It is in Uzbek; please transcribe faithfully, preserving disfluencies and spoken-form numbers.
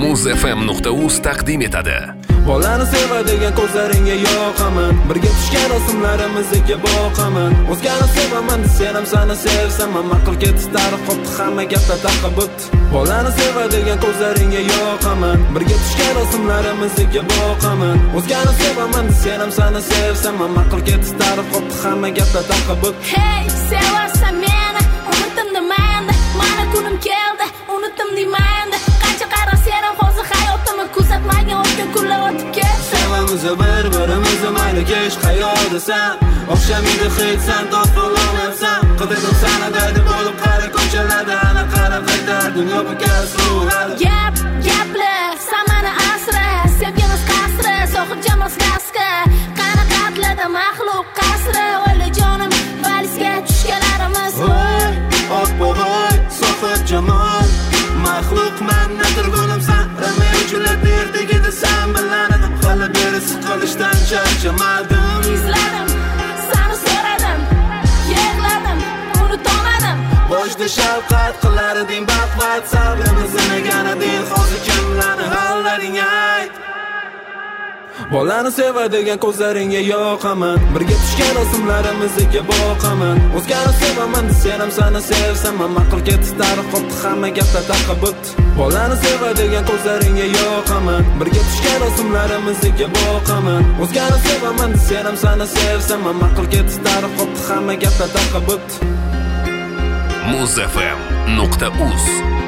muz f m nuqta uz taqdim etadi. Bolani sevadigan ko'zlaringga yoqaman, birga tushgan rasmlarimizga boqaman. O'zgani sevaman, sen ham seni sevsam, ma'qul ketdi tarix qopti hamma gapda taqabbut. Bolani sevadigan ko'zlaringga yoqaman, birga tushgan rasmlarimizga boqaman. O'zgani sevaman, sen ham seni sevsam, ma'qul ketdi tarix qopti hamma gapda taqabbut. Hey, sevarsan meni, unutdim nimayanda, mana kunim keldi, unutdim nimayanda. Qancha qara sen ham hozir hayotimni kuzatmagan o'tgan kunlar o'tib ketdi. Sevamiz bir-birimizni mayli kesh qayodasan, o'xshamaydi hech sen do'st bo'lolmaysan. Qidirdim sana daydi bo'lib qara ko'chalarda, ana qara qaytar dunyo bikas ruhlar. Gap, gapli, samani asra, sevgimiz qasri, sohib jamoz kaska. Qana qatlada maxluq qasri, o'yla jonim, valisga tushganlarimiz. Voy, oq bo'g'oy, sohib jamol, maxluq man nadirgunimsan. Ramay julat ertaga sen bilan qolib berib siqilishdan charchamadim. Izladim, seni so'radim, yig'ladim, unutolmadim. Boshda shafqat qilar eding baqvat, sabrimizni sinagan eding, hozir kimlarni hollaring ayt. Bolani sevadigan ko'zlaringga yoqaman, birga tushgan rasmlarimizga boqaman. O'zgani sevaman, sen ham seni sevsam, ma'qul ketdi tarix qopti hamma gapda taqabbut. Bolani sevadigan ko'zlaringga yoqaman, birga tushgan rasmlarimizga boqaman. O'zgani sevaman, sen ham seni sevsam, ma'qul ketdi tarix qopti hamma gapda taqabbut. muz f m nuqta uz